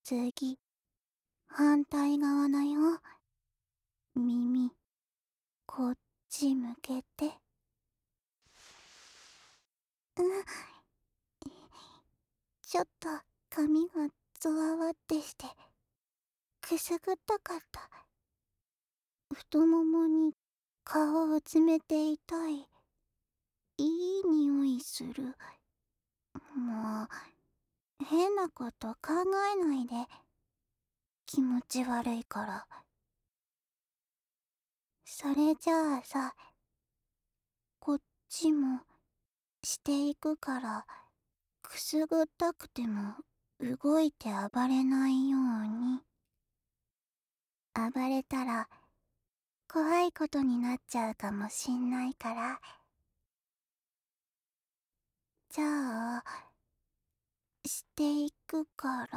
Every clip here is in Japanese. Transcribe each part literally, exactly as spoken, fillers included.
次、反対側だよ。耳、こっち向けて。うん。ちょっと髪がゾワワってして、くすぐったかった。太ももに顔を詰めていたい。いい匂いする。もう、変なこと考えないで。気持ち悪いから。それじゃあさ、こっちもしていくから、くすぐったくても動いて暴れないように。暴れたら怖いことになっちゃうかもしんないから。じゃあ、していくから。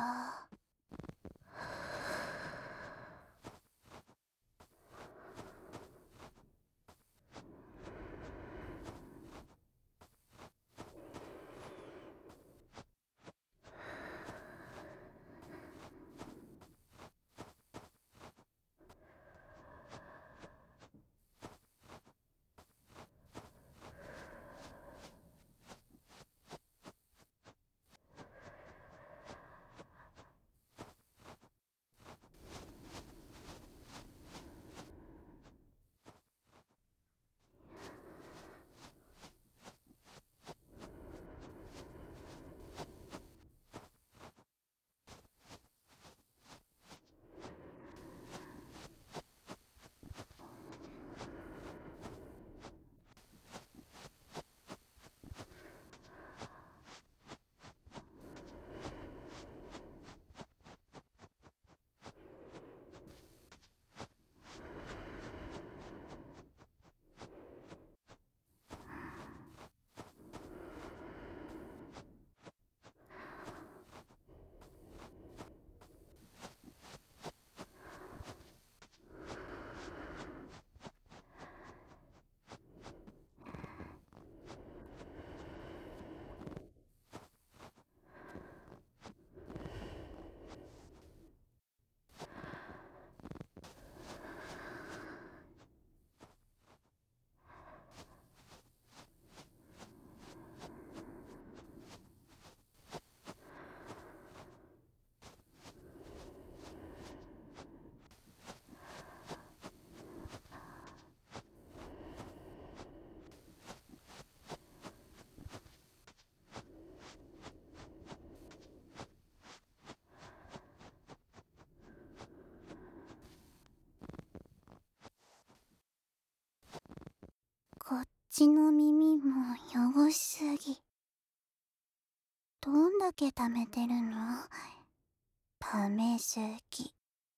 こっちの耳も汚しすぎ。どんだけ溜めてるの？溜めすぎ。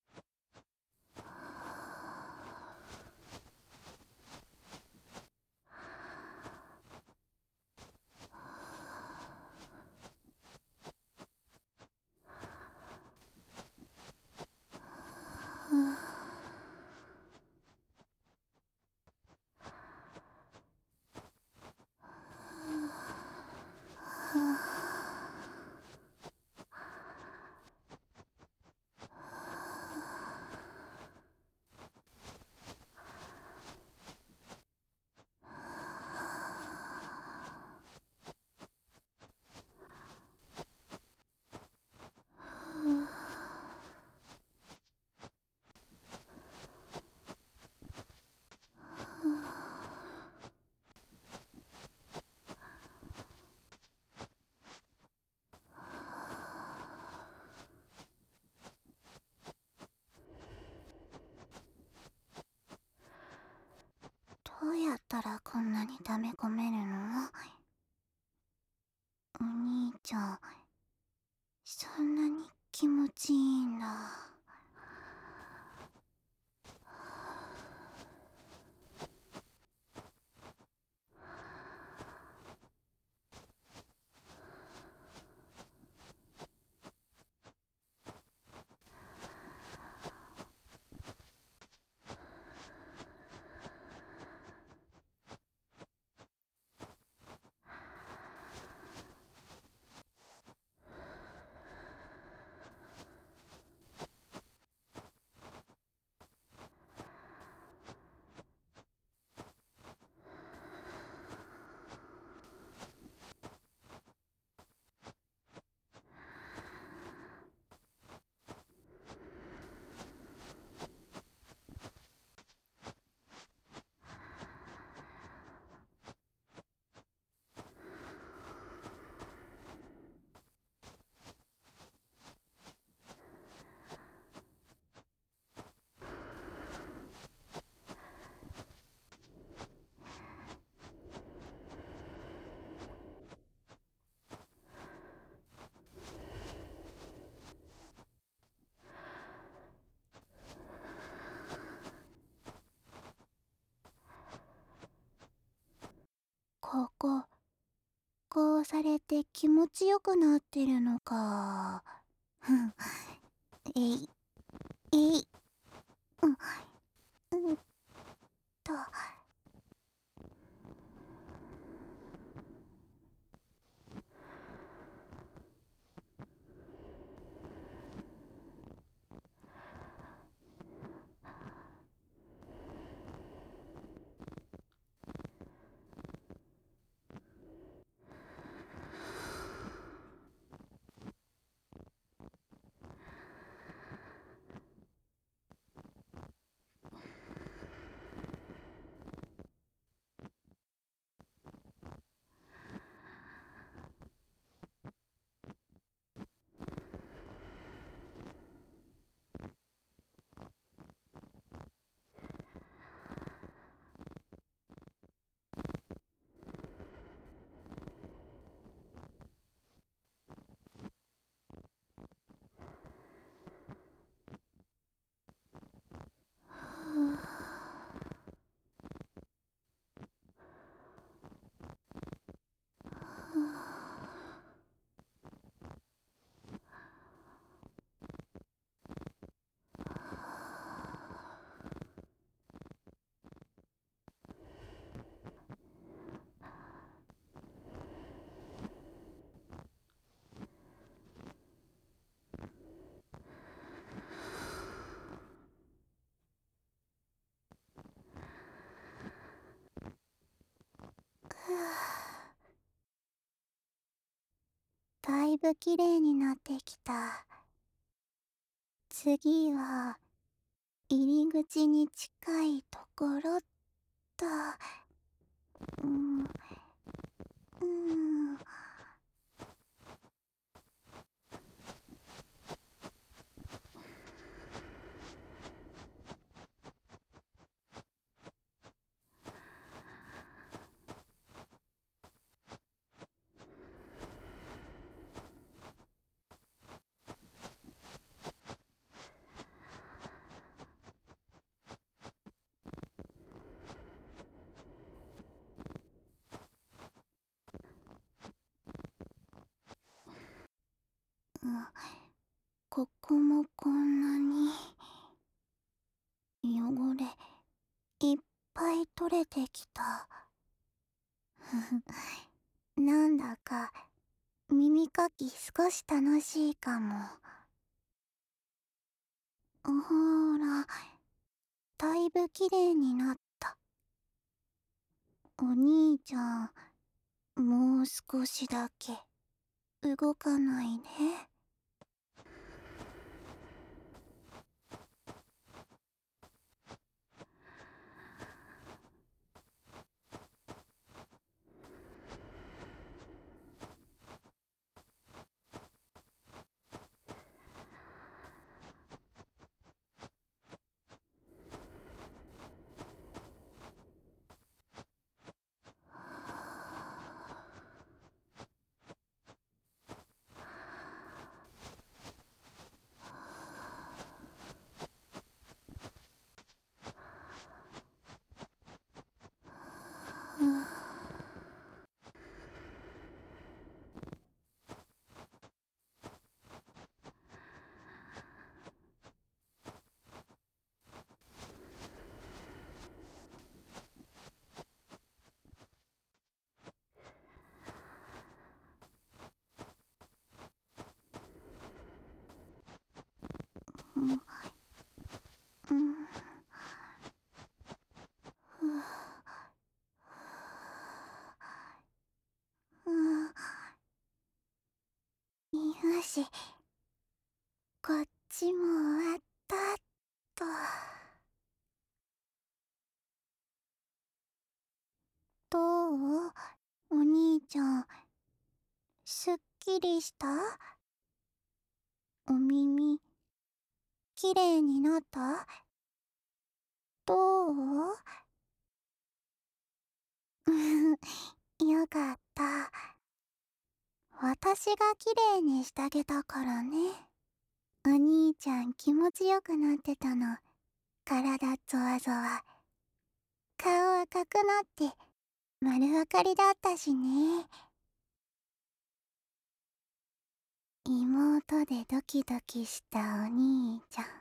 どうやったらこんなに溜め込めるの？お兄ちゃん、そんなに気持ちいいんだ。 動されて気持ちよくなってるのか。ふん。えい、えい、うん、うんと。だいぶ綺麗になってきた。次は入り口に近いところっと。うん、うん。うん、ここもこんなに汚れいっぱい取れてきた。なんだか耳かき少し楽しいかも。ほら、だいぶ綺麗になった。お兄ちゃん、もう少しだけ動かないで。うん、うん、ふう、うん、よし、こっちも終わったっと。どう？お兄ちゃん、すっきりした？お耳、きれいになった？どう？よかった。私がきれいにしてあげたからね。お兄ちゃん気持ちよくなってたの。体ゾワゾワ。顔赤くなって丸分かりだったしね。 妹でドキドキしたお兄ちゃん。